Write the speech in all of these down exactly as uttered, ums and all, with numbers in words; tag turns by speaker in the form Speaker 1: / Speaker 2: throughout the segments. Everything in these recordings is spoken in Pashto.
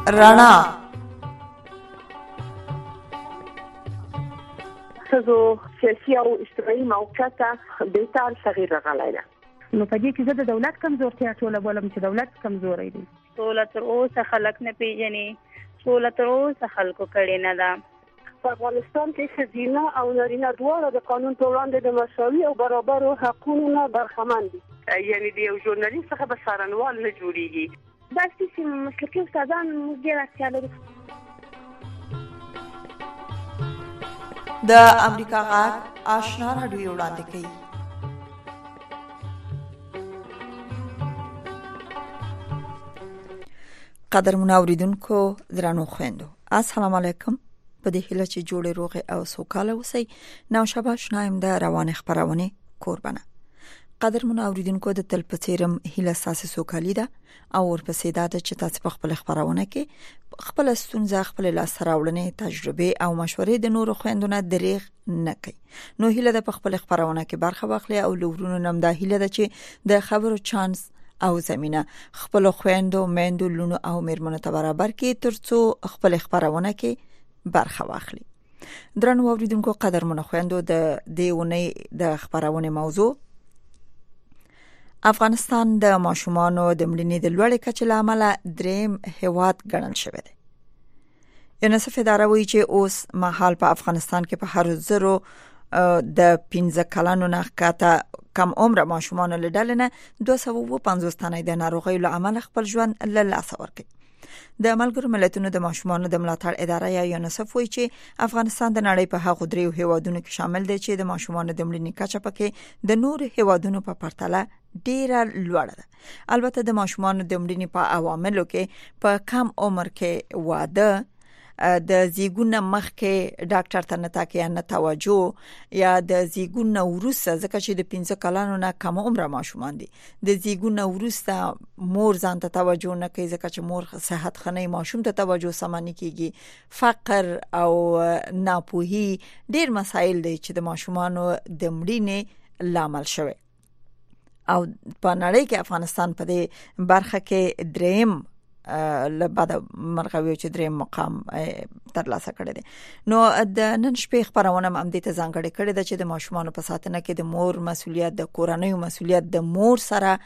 Speaker 1: رڼا
Speaker 2: ښځو سیاسي او اجتماعي موقعیت بهتر تغییر راغلی دی.
Speaker 3: نو په دې کې زه د دولت کمزورتیا ټوله بولم چې دولت کمزوری دی.
Speaker 4: سوله تر اوسه خلک نه پیژني، سوله تر اوسه خلکو کړې نه ده.
Speaker 2: په افغانستان کې ښځینه او نارینه دواړه د قانون په وړاندې د مساوي او برابرو حقونو نه برخمن دي. یعنې د یو ژورنالیست څخه به څارنوال نه جوړېږي.
Speaker 3: داسې چې مسلکي استادان موږ ډېر اړتیا لرو.
Speaker 1: د امریکا غږ آشنا راډیو وړاندې کوي. قدرمنو اوریدونکو درنو خويندو، السلام علیکم. په دې هیله چې جوړې روغې او سوکاله اوسئ. نو شبا شنایم د روان خبرونه قربانه. قدرمنو اوریدونکو د تل پڅیرم هیله ساسي سوکالي ده او ورپسې دا چې تاسو په خپل خبرونه کې خپل ستونزه، خپل لاس راوړنې، تجربه او مشورې د نورو خويندونو دریغ نه کوي. نو هیله د خپل خبرونه کې برخه واخلي او لورونو نم دا هیله ده چې د خبرو چانس او زمينه خپل خويندو، میندو، لونو او میرمنو ته برابر کې ترڅو خپل خبرونه کې برخه واخلي. درنو اوریدونکو قدرمنو خويندو، د دیونی د خبرونه موضوع افغانستان د ماشومانو د مړینې د لوړې کچې له امله دریم هیواد ګڼل شوی دی. یونیسف اداره وایي چې اوس مهال په افغانستان کې په هر زرو د پنځه کلنو نه ښکته کم عمر ماشومانو له ډلې نه دوه سوه او پنځوس تنه د ناروغیو له امله خپل ژوند له لاسه ورکړي. د ملګرو ملتونو د ماشومانو د ملاتړ اداره یا یونیسف وایي چې افغانستان د نړۍ په هغو دریو هیوادونو کې شامل دی چې د ماشومانو د مړینې کچه پکې د نور هیوادونو په پرتله ډیره لوړه ده. البته د ماشومانو د مړینې په عواملو کې په کم عمر کې واده، د زیګون مخ کې ډاکټر ته نه تاکي نه توجه، یا د زیګون وروسته ځکه چې د پنځه کلانو نه کم عمر ماشومان دي، د زیګون وروسته مور ځان ته توجه نه کوي ځکه چې مور صحت خنۍ ماشوم ته توجه سمانی کیږي، فقر او ناپوهي ډیر مسایل دي چې د ماشومانو د مړینې لامل شوی. او په نړۍ کې افغانستان په دې برخه کې دریم لبعد مرغوي چې دریم مقام ترلاسه کړی دی. نو د نن شپې خبرونه هم دې ته ځانګړې کړې ده چې د ماشومانو په ساتنه کې د مور مسولیت، د کورنۍ مسولیت، د مور سره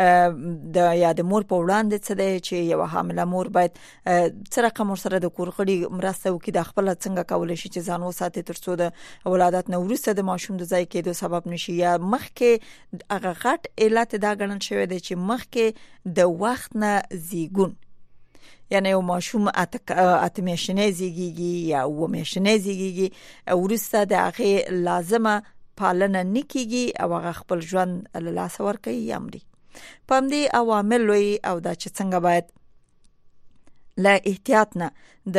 Speaker 1: د یا د مور په وړاندې څه دی چې یو حامله مور باید څه رقم سره د کور غړي مرسته وکړي، د خپل څنګه کولای شي چې ځان وساتي ترڅو د ولادت نه وروسته د ماشوم د ځای کېدو سبب نشي، یا مخکې هغه غټ علت دا ګڼل شوی دی چې مخکې د وخت نه زیګون، یعنی یو ماشوم اته میاشتنی زیږیږي یا اوه میاشتنی زیږیږي، ورسته د هغه لازمه پالنه نکېږي او هغه خپل ژوند له لاسه ورکوي یا مري. په همدې عوامل لوی او دا چې څنګه باید له احتیاط نه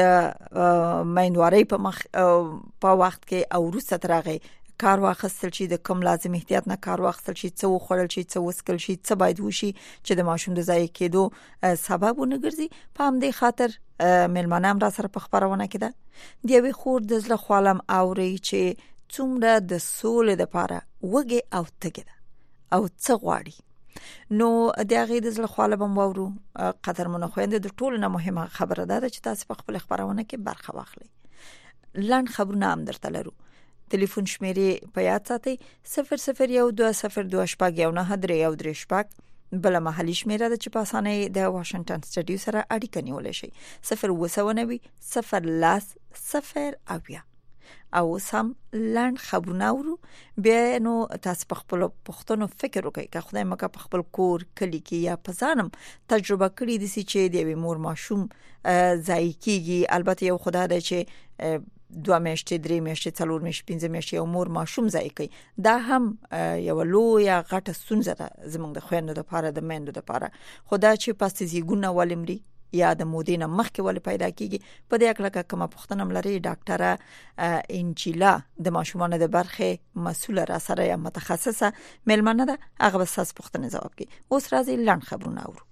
Speaker 1: د میندوارۍ په مخ په وخت کې او وروسته تر هغې کار واخیستل شي، د کوم لازم احتیاط نه کار واخیستل شي، څه وخوړل شي، څه وسکل شي، څه باید وشي چې د ماشوم د ضایع کېدو سبب ونه ګرځي. په همدې خاطر مېلمانه هم را سره په خبرونه کې ده. د یوې خور د زړه خوالم اوري چې څومره د سولې دپاره وږې او تږې ده او څه غواړي. نو د هغې د زړه خواله به هم واورو. قدرمنو خویندې، د ټولو نه مهمه خبره دا ده چې تاسو په خپل خبرونه کې برخه واخلئ. لنډ خبرونه هم درته لرو. ټلیفون شمیرې په یاد ساتئ: صفر صفر یو دوه صفر دوه شپږ یو نهه درې یو درې شپږ. بل محلي شمیره ده چې په اسانۍ د واشنگټن سټډیو سره اړیکه نیولی شي: صفر اووه سوه نوي صفر لس صفر اویا. او سم لنډ خبرونه اورو. بیا نو تاسو په خپل پښتنو فکر وکړئ که خدای مکه په خپل کور، کلی کې یا په ځانم تجربه کړې دي چې د یوې مور ماشوم ضایع کېږي. البته یو خدای دی چې دوه میاشتې، درې میاشتې، څلور میاشتې، پنځه میاشتې یو مور ماشوم ضایع کوي. دا هم یو لویه غټه ستونزه ده زموږ د خویندو دپاره، د میندو دپاره. خو دا چې پس زیږون ولې مري یا د مودې نه مخکې ولې پیدا کېږي، په دې هکله که کومه پوښتنه هم لرئ، ډاکټره انجیلا د ماشومانو د برخې مسؤله را سره یا متخصصه مېلمنه ده، هغه به ستاسو پوښتنې ځواب کوي. اوس راځئ لنډ خبرونه اورو.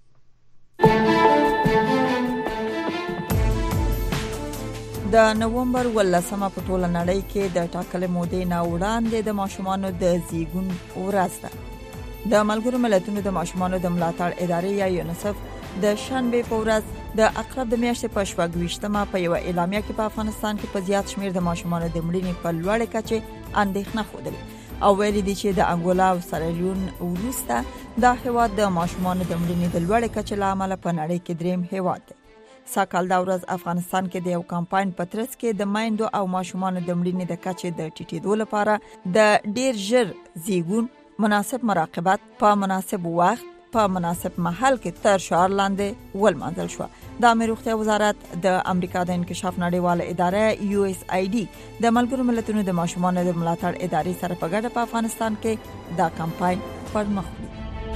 Speaker 1: د نومبر ولسمه په ټوله نړۍ کې د ټاکلې مودې نه وړاندې د ماشومانو د زیږون ورځ ده. د ملګرو ملتونو د ماشومانو د ملاتړ ادارې یا یونیسف د شنبه په ورځ د اقرب د میاشتې په شپږ په یو اعلامیه کې په افغانستان کې په زیات شمیر د ماشومانو د مړینې په لوړه کچه اندېښنه خوده او ویلي دي چې د انګولا او سیرالیون وروسته دا هیواد د ماشومانو د مړینې د لوړه کچه له امله په نړۍ کې دریم هیواد دی. ساکال دا ورځ افغانستان کې د یو کمپاین په ترڅ کې د مایندو او ماشومانو د مړینې د کچې د ټیټېدو لپاره د ډیر ژر زیږون، مناسب مراقبت په مناسب وخت په مناسب محل کې تر شعار لاندې ولمانځل شو. د امیر روغتیا وزارت د امریکا د انکشاف نړیواله اداره یو اس آی ډي د ملګرو ملتونو د ماشومانو د ملاتړ ادارې سره په ګډه په افغانستان کې دا کمپاین پرمخ وړي.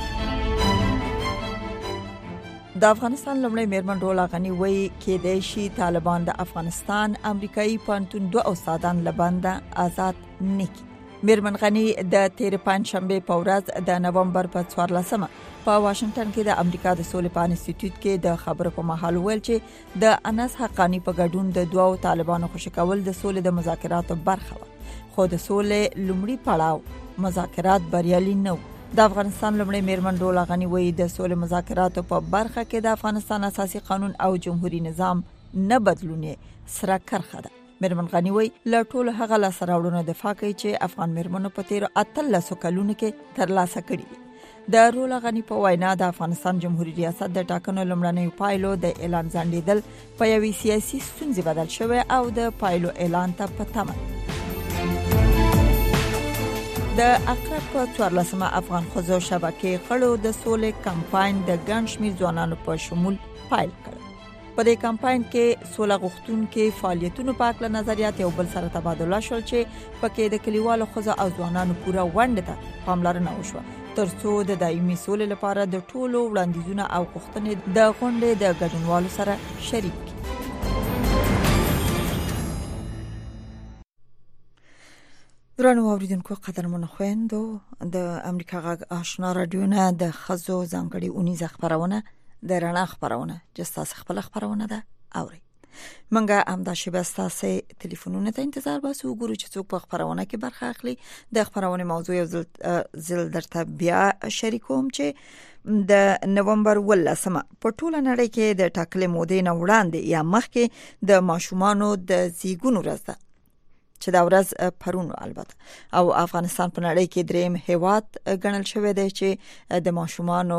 Speaker 1: د افغانستان لومړی میرمن رولا غنی وایي کېدای شي طالبان د افغانستان امریکایي پانتون دوه استادان لبنده آزاد نکړي. میرمن غنی د تیر پنځشنبه په ورځ د نومبر په څوارلسمه په واشنگټن کې د امریکا د سولې په انسټیټیوټ کې د خبرو په مهال ویل چې د انس حقانی په ګډون د دوو طالبانو خوشی کول د سولې د مذاکراتو برخه و، خو د سولې لومړی پړاو مذاکرات بریالي نه و. د افغانستان لومړی میرمن رولا غنی وایي د سولې مذاکراتو په برخه کې د افغانستان اساسي قانون او جمهوریت نظام نه بدلونه سره کرخه ده. میرمن غنی وایي له ټولو هغه لاسته راوړنو دفاع کوي چې افغان میرمنو په تیرو اتلسو کلونو کې ترلاسه کړي دي. د رولا غنی په وینا د افغانستان جمهوریت ریاست د ټاکنو لومړنیو پایلو د اعلان ځنډیدل په یوې سیاسي ستونزې بدل شوی او د پایلو اعلان ته په تمه. د اقرب په څوارلسمه افغان خزو شبکې خړو د سولې کمپاین د ګڼ شمېر ځوانانو په شمول پیل کړ. په دې کمپاین کې سوله غوښتونکو فعالیتونو په اړه نظریات یو بل سره تبادله شول چې پکې د کلیوالو خزو او ځوانانو پوره ونډه ته پاملرنه وشوه ترڅو د دایمي سولې لپاره د ټولو وړاندیزونو او غوښتنې د غونډې د ګډونوالو سره شریک کړي. درنو اوریدونکو قدرمنو خويندو، د امریکا غږ آشنا رادیو نه د خزو ځانګړي اونیزه خبرونه د رڼا خبرونه جستاس خپل خبرونه ده اوري. منګه همدا شی بستاسه ټلیفونونه ته انتظار باسو ګورو چې څوک په خبرونه کې برخه اخلي. د خبرونه موضوع یو ځل درته بیا شریکوم چې د نومبر ولسمه په ټوله نړۍ کې د ټاکلې مودې نه وړاندې یا مخکې د ماشومانو د زیږون ورځ ده چې دا ورځ پرون البته او افغانستان په نړۍ کې دریم هیواد ګڼل شوی دی چې د ماشومانو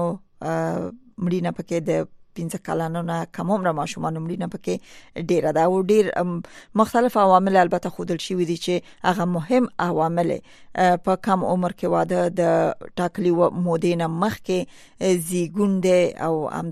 Speaker 1: مړینه پکې د پنځه کلونو نه کم عمر ماشومان مړینه پکې ډیره ده او ډیر مختلف عوامل البته خودل شوی دي چې هغه مهم عوامل په کم عمر کې واده د ټاکلي مودې نه مخکې زیږون دي او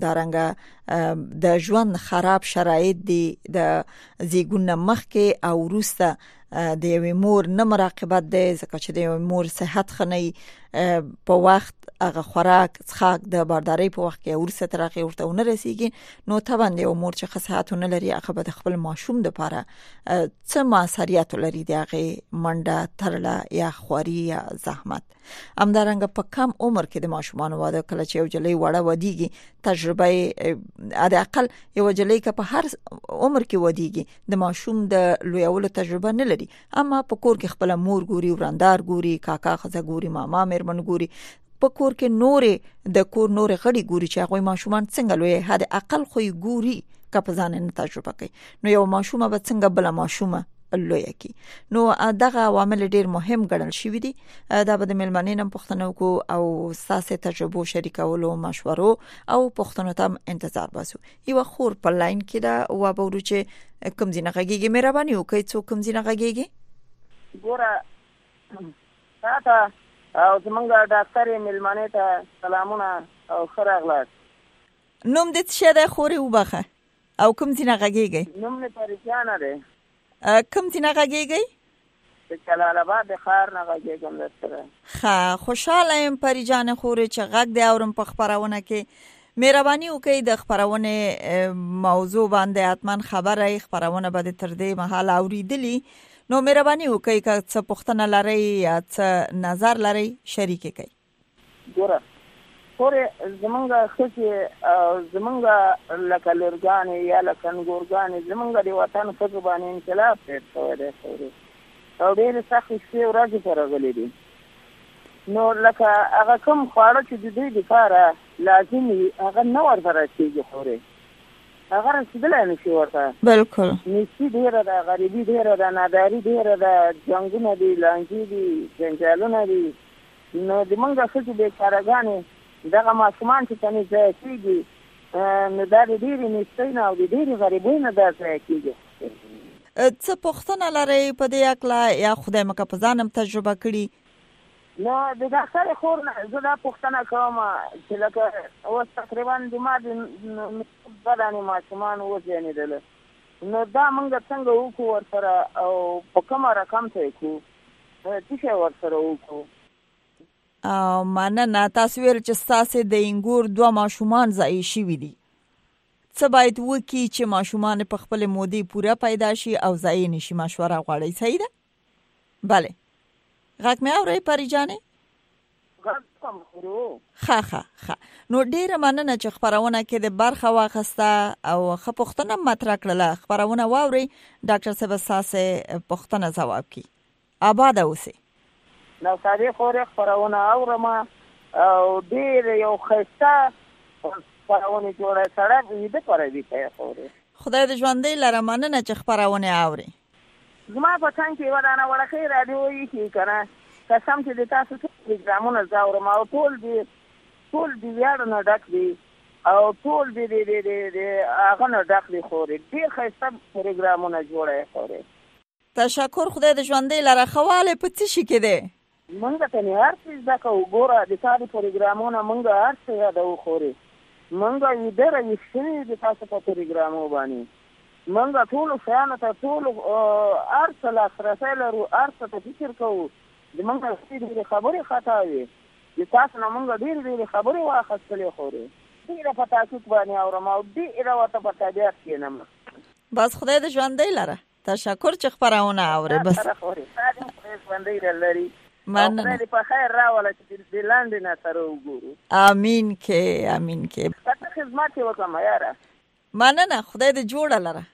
Speaker 1: همدارنګه د ژوند خراب شرایط دي د زیږون نه مخکې او وروسته د یوې مور نه مراقبت دی ځکه چې د یوې مور صحت خنۍ په وخت هغه خوراک څښاک د بارداري په وخت کې ورسته ترغه ورته ونه رسیږي نو طبعا د مور چې خصيحتونه لري هغه به د خپل ماشوم د لپاره څه مساریات لري دغه منډه ترله یا خوري یا زحمت. همدارنګه په کم عمر کې د ماشومان واده کله چې یو جلې وړه ودیږي تجربه د عقل یو جلې که په هر عمر کې ودیږي د ماشوم د لویولو تجربه نه لري، اما په کور کې خپل مور ګوري، وراندار ګوري، کاکا خزه ګوري، ماما میرمن ګوري، په کور کې نورې د کور نورې غړي ګوري چې هغه ماشومان څنګه لوی هدا عقل خو ګوري که په ځان نه تجربه کوي نو یو ماشومه به څنګه بل ماشومه لوی کی. نو دغه عوامل ډیر مهم ګڼل شوی دي. دا به د ملمنې نن پښتنو کو او ساسه تجربه شریکولو مشورو او پښتنو ته انتظار باسو. یو خور په لاین کې دا و به ورو چې کوم ځینه غږیږي مهرباني وکړئ څوک کوم ځینه غږیږي
Speaker 5: ګوره تاسو او زمونږ ډاکټر ملمنې ته سلامونه او خراغلاس.
Speaker 1: نوم دې څه ده خوري وبخه او کوم ځینه غږیږي؟
Speaker 5: نوم نه پریشان ده.
Speaker 1: کوم ځینه غږیږي؟
Speaker 5: د جلال آباد ښار نه غږیږم درته.
Speaker 1: ښه خوشاله يم پری جان خوري چې غږ دی اورم په خبرونه کې. مهرباني وکړئ د خبرونه موضوع باندې حتما خبره خبرونه به تر دې مهال اوریدلی نو مهرباني وکړئ که څه پوښتنه لرئ یا څه نظر لرئ شریک کړئ.
Speaker 5: ګوره پورې زمونږ خځې زمونږ لکه لورګانې یا لکه نګورګانې زمونږ د وطن ښځو باندې انقلاب تېر شوی دی خورې او ډېرې سختې شپې ورځې ته راغلي دي. نو لکه هغه کوم خواړه چې د دوی دپاره لازم وي هغه نه ورته رسېږي خورې هغه رسیدلای نشي ورته.
Speaker 1: بالکل
Speaker 5: نیستي ډېره ده، غریبي ډېره ده، ناداري ډېره ده، جنګونه دي، لانجې دي، جنجالونه دي. نو د موږ ښځې بېچارهګانې دغه ماشومان چې کنې ضایع کېږي، نو دا د ډېرې نیستۍ نه او د ډېرې غریبۍ نه دا ضایع کېږي.
Speaker 1: څه پوښتنه لرئ په دې هکله یا خدای مکه په ځان هم تجربه کړي؟
Speaker 5: نو د ډاکټرې خور نه زه دا پوښتنه کوم چې لکه اوس تقریبا د ما د دوه دانې ماشومان وزېنېدله، نو دا موږ څنګه وکړو ورسره او په کومه رقم ته یې کړو، څه شی ورسره وکړو؟
Speaker 1: مننه. تاسو ویل چې ستاسې د انګور دوه ماشومان ضایع شوي دي. څه باید وکړي چې ماشومان په خپل مودې پوره پیدا شي او ضایع نشي؟ مشوره غواړئ، صحیح ده؟ بله. غږ مې اورئ پري جانې؟ ښه ښه ښه. نو ډېره مننه چې خپرونه کې د برخه واخیسته او ښه پوښتنه مطرح کړله. خپرونه واورئ، ډاکټر صاحب ستاسې پوښتنه ځواب کړي. آباده اوسئ.
Speaker 5: نو سادې خورې خپرونه اورم او ډېر یو ښایسته خپرونې جوړه سړی ویده پروي کوي خورې.
Speaker 1: خدای دې ژوندی لره. مننه چې خپرونه اورئ.
Speaker 5: زما په څنګ کې یوه دانه وړکۍ راډیو ایښي که نه، قسم چې د تاسو ټول پروګرامونه زه اورم او ټول دې ټول د ویاړو نه ډک دي او ټول د د هغه نه ډک دي خورې. ډېر ښایسته پروګرامونه جوړه خورې.
Speaker 1: تشکر. خدای دې ژوندی لره. ښه والی په څه شي کې دی؟
Speaker 5: موږ ته نه هر څه زده کوو. ګوره د تا د پروګرامونه موږ هر څه یادوو خورې. موږ ویده رویښ شوي د تاسو په پروګرامو باندې. موږ ټولو شیانو ته ټولو هر څه لاسرسی لرو، هر څه ته فکر کوو. د موږ ډېرې خبرې خطا وي، د تاسو نه موږ ډېرې ډېرې خبرې واخیستلې خورې. ډېره په تحقیق باندې اورم او ډېره ورته په طبیعت کښېنم.
Speaker 1: بس خدای دې ژوندی لره. تشکر چې خپرونه اورئ. بس
Speaker 5: ژوندی لري.
Speaker 1: مننه.
Speaker 5: خدای دې په خیر راوله چې د لاندې نه سره وګورو.
Speaker 1: امین کې امین کې.
Speaker 5: ته خدمت یې وکړم یاره.
Speaker 1: مننه. خدای دې جوړه لره.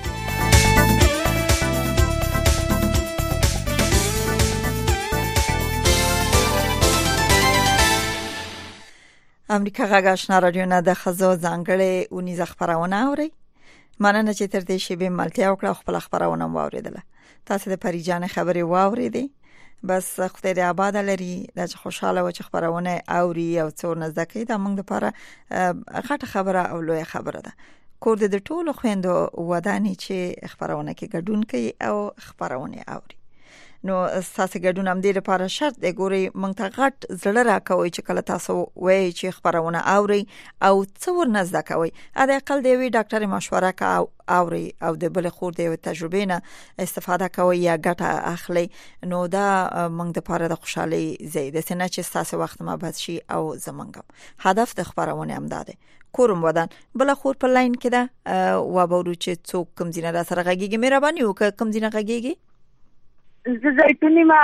Speaker 1: امریکا غږ آشنا رادیو نه د ښځو ځانګړې اونیزه خپرونه اورئ. مننه چې تر دې شیبې ملتیا وکړه، خپل خپرونه واوریدله. تاسو د پری جان خبرې واوریدې. بس خدای دې آباد لري. دا چې خوشاله و چې خبرونه اوري او څور نزد کوي، دا موږ لپاره غټه خبره او لویه خبره ده. کور دې د ټولو خويندو ودانې چې خبرونه کې ګډون کوي او خبرونه اوري. نو تاسو ګډون هم دې لپاره شرط دی. ګوري موږ ته غټ زړه راکوي چې کله تاسو وایي چې خبرونه اوري او څو ورنزده کوي. ا دې اقل دی وی ډاکټر مشوره کا اوري او د بل خور دی تجربه نه استفاده کوي یا ګټه اخلي. نو دا موږ د لپاره د خوشحالي زیاده سينه چې تاسو وخت ما بس شي او زمونږ هدف د خبرونه هم ده. کوم ودان بل خور په لاین کې ده و بورو چې څوک کوم ځینه را سره غږیږي. مهرباني وکړه کوم ځینه غږیږي.
Speaker 2: زه زیتونی ما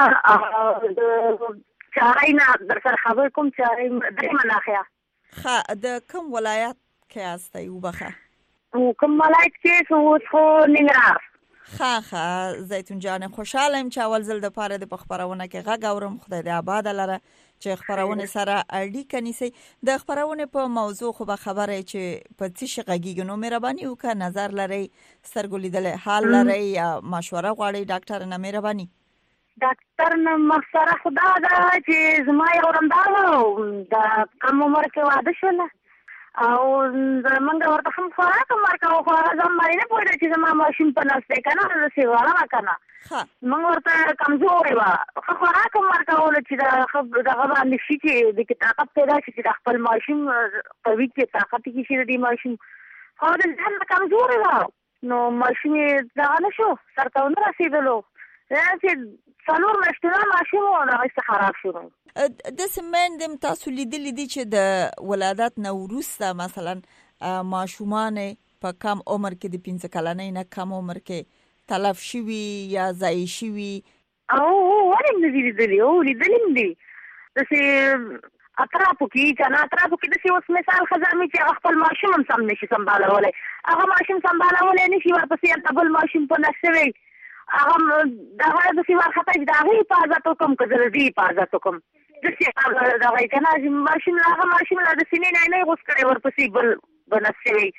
Speaker 2: چارای نه در سره خبر کوم چارای درې مناخیا.
Speaker 1: ښه د کوم ولایت کې استای وبخه؟
Speaker 2: کوم ولایت کې سو خو ننګرهار.
Speaker 1: ښه ښه زیتون جان خوشاله ام چې اول ځل د پاره د خبرونه کې غږ اورم. خدای دې آباد لره چې خبرونه سره اړیکه نیسي. د خبرونه په موضوع خو به خبره چې په څه شي غږیږي. نو مهرباني وکړه نظر لري، سترګولیدل حال لري یا مشوره غواړي ډاکټر نه. مهرباني
Speaker 2: ډاکټر نه مخسره خدا دا چې زما یو رندار دا کم عمر کې واده شول او زمونږ ورته هم خوراک ورکاو. خو هغه زما نه پوهېده چې زما ماشوم په نس دی که نه، زه سیواره وه که نه. موږ ورته کمزورې وه. ښه خوراک هم ورکولو چې دغه باندې شي چې د کې طاقت پیدا شي چې د خپل ماشوم قوي کې طاقت کې شي د دې ماشوم. خو د ځان نه کمزورې وه نو ماشوم یې دغه نه شو، سر ته ونه رسېدلو. چې څلور میاشتونه ماشوم و دغه څه خراب شو.
Speaker 1: داسې میندې تاسو لیدلي دي چې د ولادت نه وروسته مثلا ماشومان په کم عمر کې د پنځه کلنۍ نه کم عمر کې تلف شوي یا ضایع شوي؟
Speaker 2: او ولې مې دي لیدلي؟ او لیدلي مې دي داسې اطرافو کې که نه اطرافو کې داسې اوس مثال ښځه مې چې هغه خپل ماشوم هم سم نشي سمبالولی. هغه ماشوم سمبالولی نشي، ورپسې هلته بل ماشوم په نس شوی هغه دغه داسې وارخطا چې د هغې حفاظت وکړم که زه د دې حفاظت وکړم. داسې دغه یې که نه ماشوم هغه ماشوم له د سینې نه یې نه یې غوڅ کړی ورپسې بل به نس شوی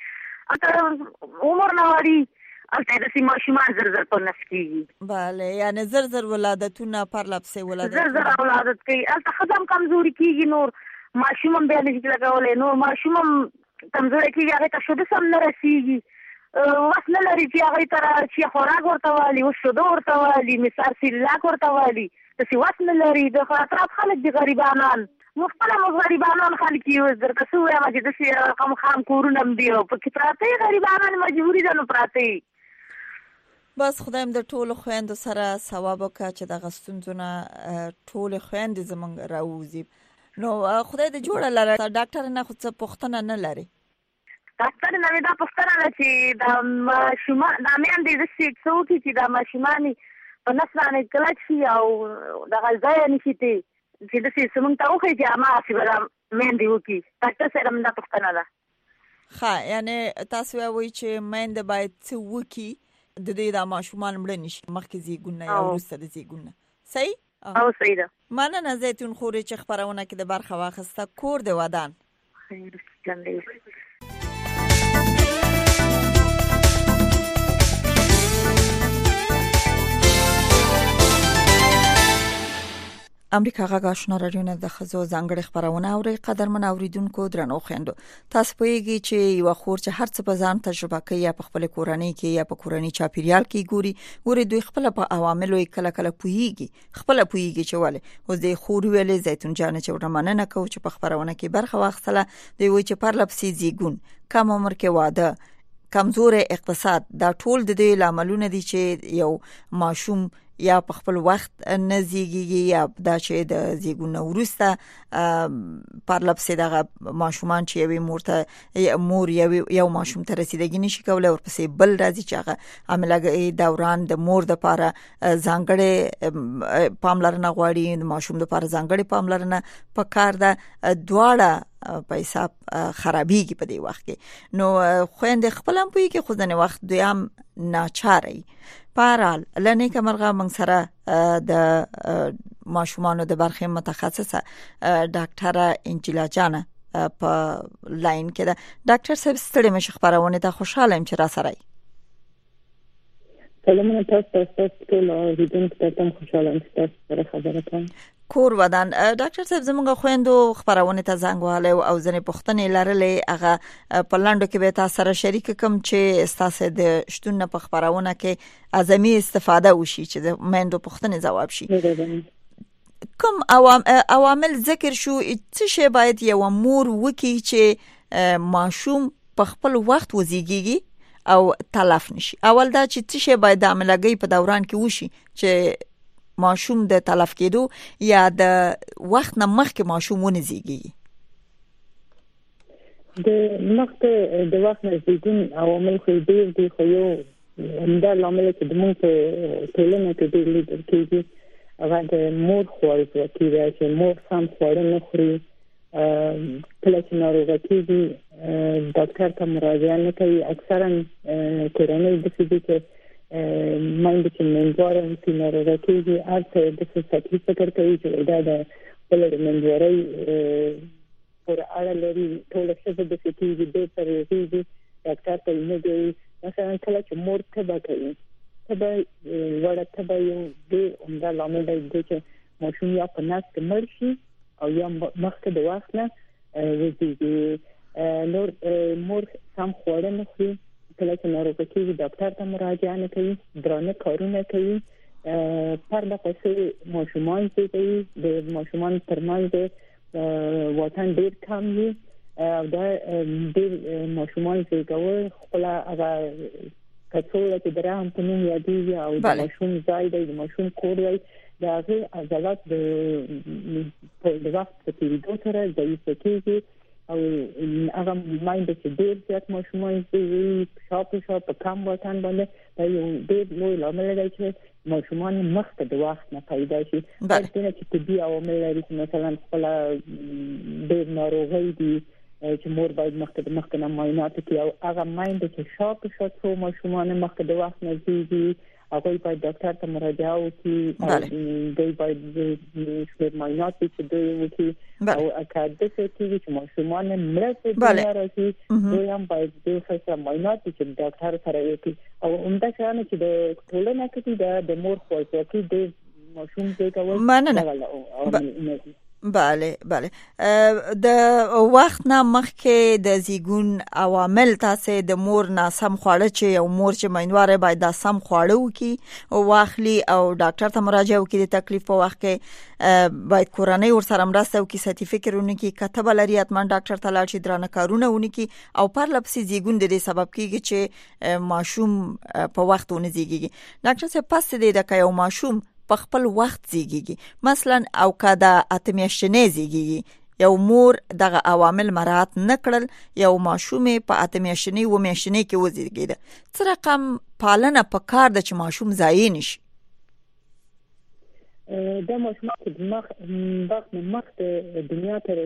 Speaker 2: اته عمر نه وړي البته د سیمه ماشومان زر زر په نس کېږي.
Speaker 1: بله یعنی زر زر ولادتونه پر لپسې ولادت
Speaker 2: زر زر اولادت کوي. البته ښځه هم کمزوري کېږي، نور ماشوم هم بیا نشي لګولی، نور ماشوم هم کمزوري کېږي، هغې ته شوده سم نه رسېږي، وس نه لري چې هغې ته چې خوراک ورته والي، اوس شوده ورته والي، مثال سیرلاک ورته والي، داسې وس نه لري. د اطراف خلک دي غریبانان، موږ خپله موږ غریبانان خلک یو. درته څه ووایم چې داسې رقم خام کورونه هم دي او پکې پراته یې غریبانان، مجبوري ده نو پراته یې.
Speaker 1: بس خدایم د ټولو خویندو سره ثواب وکړه چې دغه ستونزونه ټولې خویندې زموږ راووځي. نو خدای دې جوړه لره. ډاکټر نه خو څه پوښتنه نه لري؟
Speaker 2: ډاکټر نه مې دا پوښتنه ده چې دا ماشومان دا میندې داسې څه وکړي چې دا ماشومان په نس باندې کلک شي او دغه ځای یې نشي تی چې داسې څه موږ ته وښایي چې هماغسې به دا میندې وکړي. ډاکټر صاحب هم دا پوښتنه ده.
Speaker 1: ښه، یعنې تاسو وایئ چې میندې باید څه وکړي د دې دا ماشومان مړه نشي مخکې زیږون نه یا وروسته د زیږون نه. صحیح؟
Speaker 2: او صحیح ده.
Speaker 1: مننه زیتون خوري چې خپرونه کې د برخه واخیسته. کور د ودان
Speaker 2: خیر څنګه
Speaker 1: امریکا غږ آشنا رادیو نه د خزو ځانګړي خبرونه اوري. قدرمن اوریدونکو درنو خويندو، تاسو پوهیږئ چې یو خور چې هر څه په ځان تجربه کوي یا په خپل کورنۍ کې یا په کورنۍ چاپیریال کې ګوري ګوري دوی خپل په عواملو کله کله پوهیږي خپل پوهیږي چې ولې اوس د خور ویلې زیتون جان چې ورمنه نه کو چې په خبرونه کې برخه واخیستله. دوی وایي چې پر لپسې زیګون، کم عمر کې واده، کمزور اقتصاد، دا ټول د دې لاملونه دي چې یو ماشوم یا په خپل وخت نه زیږیږي یا دا چې د زیږون وروسته پر لپسې دغه ماشومان چې یوې مور ته مور یو ماشوم ته رسیدګي نشي کولای، ورپسې بل راځي چې هغه عملګي دوران د مور د لپاره ځانګړې پاملرنه غواړي، د ماشوم د لپاره ځانګړې پاملرنه پکار ده. دواړه په حساب خرابېږي په دې وخت کې. نو خويندې خپل هم پوهیږي خو ځنې وخت دوی هم ناچاري. پارال لنه کمرغه من سره د ماشومانو د برخې متخصصه ډاکټره انجیلا جان په لاین کې ده. ډاکټر صاحب ستړي مشه خبرونه ته خوشاله يم چې را سره یې.
Speaker 6: سلامونه تاسو تاسو ټول اوریدونکو ته خوشاله یم چې تاسو سره خبرې کوم.
Speaker 1: کور ودان ډاکټر صاحب زموږ خويندو خبرونه ته زنګ واله او ځنې پوښتنې لرلې، هغه په لاندو کې به تاسو سره شریک کوم چې تاسو د شتون په خبرونه کې اعظمي استفاده وشي چې د مندو پوښتنې جواب شي. کوم عوامل ذکر شو چې شی باید یو مور وکي چې ماشوم په خپل وخت وزيږي او تلف نشي؟ اول دا چې څه شی باید د عملګي په دوران کې وشي چې ماشوم د تلف کېدو یا د وخت نه مخکې ماشوم ونه زیږي؟
Speaker 6: د مخکې د وخت نه زیږون عوامل خو ډېر دي، خو یو همدا لامل چې د موږ په ټولنه کې ډېر لیدل کېږي هغه د مور خواړه کېږي چې مور سم خواړه نه خوري. کله چې ناروغه کېږي ډاکټر ته مراجعه نه کوي. اکثرا کورنۍ داسې دي چې مایند چې منځواره چې ناروغه کېږي هلته داسې سطحي فکر کوي چې دا د خپل د منځوارۍ پورې اړه لري. ټوله ښځه داسې کېږي ډېر ترېږي ډاکټر ته نه ګوري. مثلا کله چې مور تبه کوي، تبه لوړه تبه یو ډېر عمده لامل دی چې ماشوم یا په نس کې مړ شي او یا مخکې د وخت نه وزیږي. نور مور سم خواړه نه خوري، کله چې ناروغه کېږي ډاکټر ته مراجعه نه کوي، درانه کارونه کوي، پرله پسې ماشومان زیږوي، د ماشومان ترمنځ واټن ډېر کم وي او دا ډېر ماشومان زیږول خپله هغه کڅوړه چې د رحم په نوم یادېږي او د ماشوم ځای دی، د ماشوم کور دی، د هغې عضلات د وخت په تېرېدو سره ضعیفه کېږي او هغه مایند چې ډېر زیات ماشومان زیږوي شا په شا په کم واټن باندې دا یو ډېر لوی لامل دی چې ماشومان مخکې د وخت نه پیدا شي. هرڅه چې طبي عوامل لري چې مثلا خپله ډېر ناروغۍ دي چې مور باید مخکې د مخکې نه معاینات وکړي او هغه مایند چې شا په شا څو ماشومان مخکې د وخت نه زیږي هغه باید ډاکټر ته مراجعه وکړي، دوی باید د معاینات چې دوی وکړي او اکاده چې چې ماشومان مړه دي راځي دوی هم باید د خاصه معاینات چې ډاکټر سره وکړي. او همدا شان چې د ټولنه کې د مور خپلواکي د ماشوم د کول
Speaker 1: مننه. بله بله د وخت نه مخکې د زیګون عوامل تاسو د مور ناسم خواړه چې یو مور چې مینواره باید د سم خواړه وکي او واخلي او ډاکټر ته مراجعه وکړي د تکلیف په وخت کې باید کورنۍ ورسره مرسته وکړي، سرټیفیکټونه کې کتب لري اتمن ډاکټر ته لاړ شي درانه کارونه ونکي او پر لپسې زیګون د دې سبب کیږي چې ماشوم په وخت ونه زیږي. ډاکټر څه پس دې د یو ماشوم په خپل وخت زیږي مثلا او کدا اتمیاشتنې زیږي یو مور دغه عوامل مراعات نکړل یو ماشوم په اتمیاشتنې و میاشتنې کې وزیږي څه رقم پالنه په کار د چې ماشوم ضایع نشي؟
Speaker 6: د ماشوم د مخ وخت مخ د دنیا ته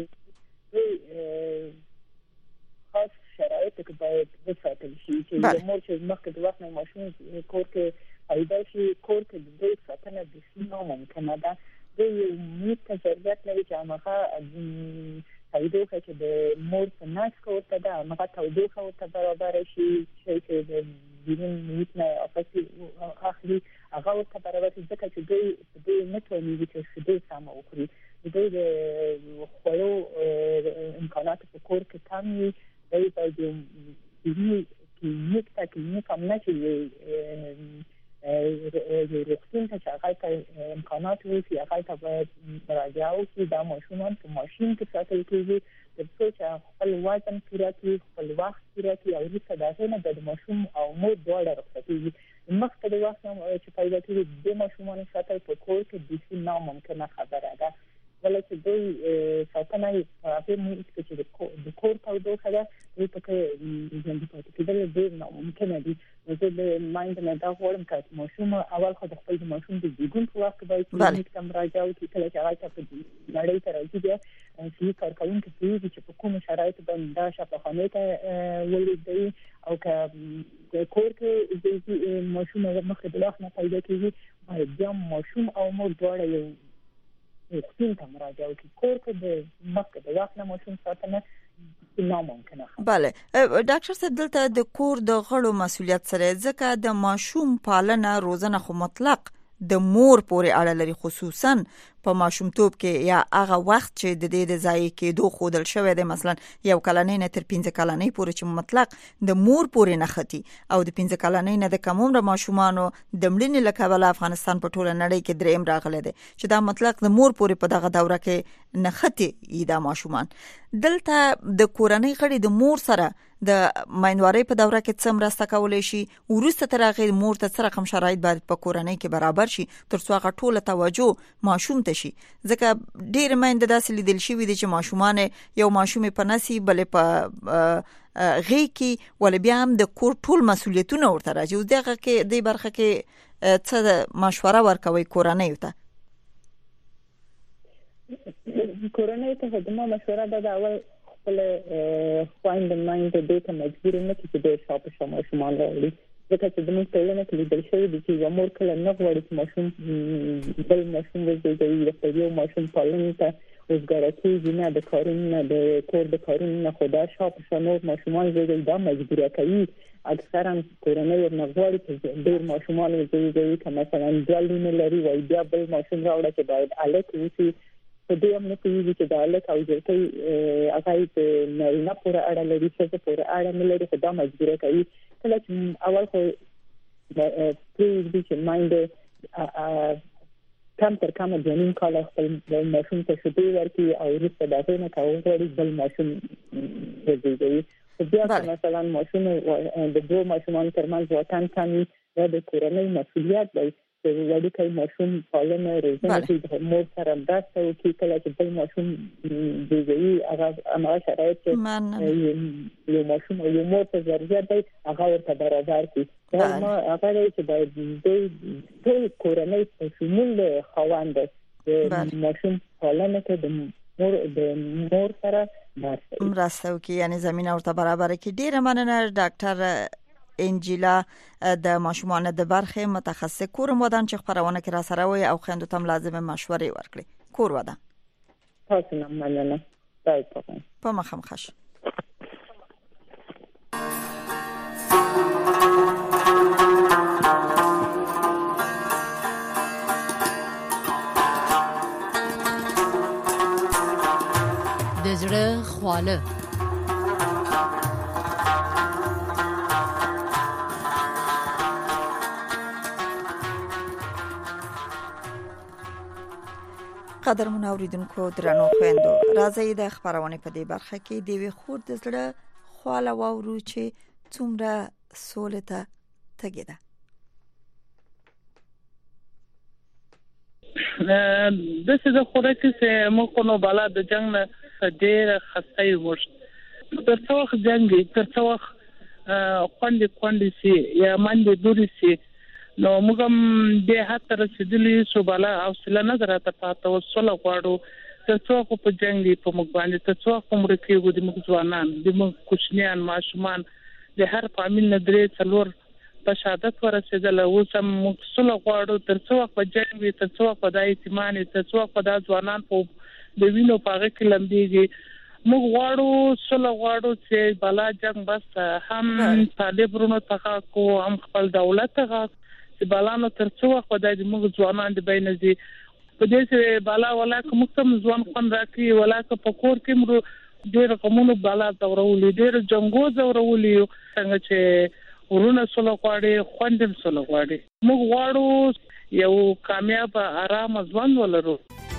Speaker 6: خاص شرایط کې باید وساتل شي چې مور چې مخ د وخت ماشوم کور کې ایدا شي کور کې د دې ساتنه د سینو ممکنه ده. د یو میت ضرورت لري چې هغه ایدوخه چې د مور په ناس کوته ده هغه توجه ورته برابر شي چې د دین میت نه افسي اخلي هغه ورته برابر شي ځکه چې دوی دوی نه تواني چې دوی سم وکړي. دوی د خپلو امکانات په کور کې کم وي، دوی باید دیني کلینیک ته کلینیک هم نه چې روغتون ته چې هغه ته امکانات وي هغه ته باید مراجعه وکړي. دا ماشومان په ماشین کې ساتل کېږي تر څو چې خپل وزن پوره کړي، خپل وخت پوره کړي او وروسته د هغې نه د ماشوم او مور دواړه رخصتېږي. مخکې د وخت نه چې پیدا کېږي د ماشومانو ساتل په کور کې بیخي ناممکنه خبره ده، ولې چې دوی ساتنه په هغې محیط کې چې د کور تودوخه ده دوی پکې ژوندي پاتې کېدل ډېر ناممکنه دي. نو زه د ماینډ نه دا غواړم که ماشوم اول خو د خپل د ماشوم د زیږون په وخت کې باید کلینیک ته مراجعه وکړي، کله چې هغه ته په نړۍ ته راځي بیا صحي کارکوونکي پوهېږي چې په کومو شرایطو باندې دا شفاخانې ته ولیږدوي او که کور کې ماشوم مخکې د وخت نه پیدا کېږي باید بیا ماشوم او مور دواړه یو روغتون ته مراجعه وکړي. کور کې د مخکې د وخت نه ماشوم ساتنه ناممکنه.
Speaker 1: بله ډاکټر صاحب دلته د کور د غړو مسؤلیت سره ځکه د ماشوم پالنه روزنه خو مطلق د مور پورې اړه لري، خصوصا په ماشومتوب کې یا هغه وخت چې د دې د ضایع کېدو ښودل شوی دی مثلا یو کلنۍ نه تر پنځه کلنۍ پورې چې مطلق د مور پورې نه ختي او د پنځه کلنۍ نه د کم عمره ماشومانو د مړینې له کبله افغانستان په ټوله نړۍ کې درېیم راغلی دی چې دا مطلق د مور پورې په دغه دوره کې نه ختي دا ماشومان. دلته د کورنۍ غړي د مور سره د ماینوارۍ په دوره کې څه مرسته کولی شي، وروسته تر هغې مور ته څه رقم شرایط باید په کورنۍ کې برابر شي تر څو هغه ټوله توجه ماشوم ته شي؟ ځکه ډېرې میندې داسې لیدل شوي دي چې ماشومان یو ماشوم په نسي بلې په غېږ کې ولې بیا هم د کور ټول مسؤلیتونه ورته راځي. اوس دغه کې دې برخه کې څه مشوره ورکوئ کورنیو ته؟
Speaker 6: کورنۍ ته خدمه مشوره ده د اول خپل خویندې میندې دې ته مجبور نه کړي چې ډېر شا په شا ماشومان راوړي، ځکه چې زموږ ټولنه کې لیدل شوي دي چې یوه مور کله نه غواړي چې ماشوم بل ماشوم وزېږوي، د خپل یو ماشوم پالنې ته وزګاره کېږي، نه د کارونو نه د کور د کارونو نه خو دا شا په شا نور ماشومان زېږوي، دا مجبوره کوي. اکثرا کورنۍ ورنه غواړي چې ډېر ماشومان وزېږوي، که مثلا دوه لوڼې لري وایي بیا بل ماشوم راوړه چې باید هلک اوسي. په دې هم نه پوهېږي چې د هلک او جلکۍ هغه د نارینه پورې اړه لري، ښځه پورې اړه نه لري، خو دا مجبوره کوي. کله چې اول خو پرېږدي چې میندې کم تر کمه دوه نیم کاله خپل ماشوم ته شیدې ورکړي او وروسته د هغې نه که وغواړي بل ماشوم وزېږوي. خو بیا که مثلا ماشوم د دوو ماشومانو ترمنځ واټن کم وي دا د کورنۍ مسؤلیت دی چې وړوکی ماشوم پالنه روزنه کې د مور سره مرسته وکړي. کله چې بل ماشوم زېږوي هغه همغه شرایط چې یو ماشوم او یو مور ته ضرورت دی هغه ورته برابر کړي. دا هغه دی چې باید دوی ټول کورنۍ په شمول خاوند د ماشوم پالنه کې د مور د مور سره مرسته
Speaker 1: وکړي، یعنې زمینه ورته برابره کړي. ډېره مننه ډاکټر انجیلا د ماشومان د برخه متخصص کور ودان چې خبرونه کې را سره وي او خويندو تم لازمه مشورې ورکړي. کور ودان
Speaker 6: تاسو نه مننه. دای په
Speaker 1: په مخم خش
Speaker 7: د زړه خواله.
Speaker 1: قدر مون اوریدونکو درنو خويندو، راځي د خبرونه په دې برخه کې د وی خور د زړه خواله وورو چې څومره سولته تګي ده.
Speaker 8: د څه د خوراکي چې مو نو بالا د جنگ نه ډېر خسته یو تر څو وخت جنگي تر څو وخت خوندې خوندې سي یا باندې دوري سي نو موږ هم د هڅه رسیدلې شو بالا او سله نظر ته پاتې وسله غواړو تر څو په جنگي په موږ باندې تر څو کوم رکیږو د موږ ځوانان د موږ کوچنیان ماشومان د هر فامیل نه درې څلور په شهادت ورسېدل او سم موږ سله غواړو تر څو په جنگي تر څو په دای ایتمانه تر څو په د ځوانان په د وینو پاغه کې لمبيږي. موږ غواړو سله غواړو چې بالا جنگ بس هم طالبونو ته کو هم خپل دولت ته چې بالانو تر څو په د موږ ځوانان د بینځي په دې چې بالا ولا کوم کوم ځوان خون راکي ولا په کور کې مرو ډېر کومونو بالا دورولې ډېر جنگو دورولې څنګه چې ورونه سره غواړي خوندم سره غواړي. موږ غواړو یو کامیاب آرام ژوند ولرو.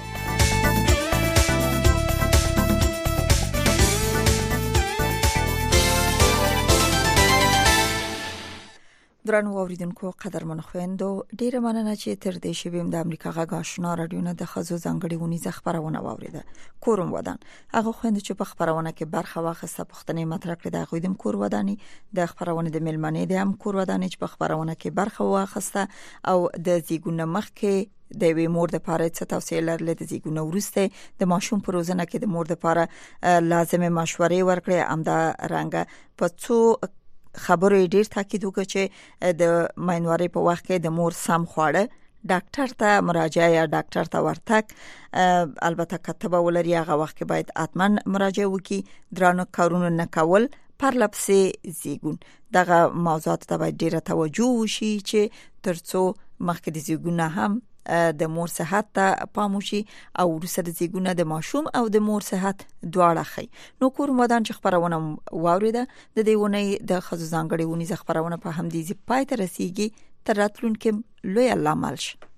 Speaker 1: درنو اوریدونکو قدرمن خويندو، ډیره مننه چې تر دې شویم د امریکا غږ آشنا رادیو نه د خزو ځنګړي ونیزه خبرونه واوریده. کورم ودان هغه خويندو چې په خبرونه کې برخه واخیسته پښتنې مطرح کړې د غویدم کور وداني د خبرونه د ملمنې د هم کور وداني چې په خبرونه کې برخه واخیسته او د زیګونه مخ کې د وی مور د پاره څه توصیه لرله د زیګونه ورسته د ماشوم پروزنه کې د مور د پاره لازمه مشورې ورکړي. امدا رنګ په څو خبرو ډیر تاکید وکړي چې د ماینواري په وخت کې د مور سم خواړه ډاکټر ته مراجعه یا ډاکټر ته ورتک البته کتبه ولري هغه وخت کې باید اتمن مراجعه وکړي. درانه کارونه نه کول پر لپسې زیګون دغه موضوعات ته باید ډیره توجه وشي چې ترڅو مخکې د زیګونه هم د مور صحت ته پام وشي او ورسره د زیګونه د ماشوم او د مور صحت دواړه خي. نو کور مدان چې خبرونه واوریده د دې ونې د خزو ځانګړي ونې خبرونه په هم دي پای ته رسیدي تر راتلونکو لوی الله مالش.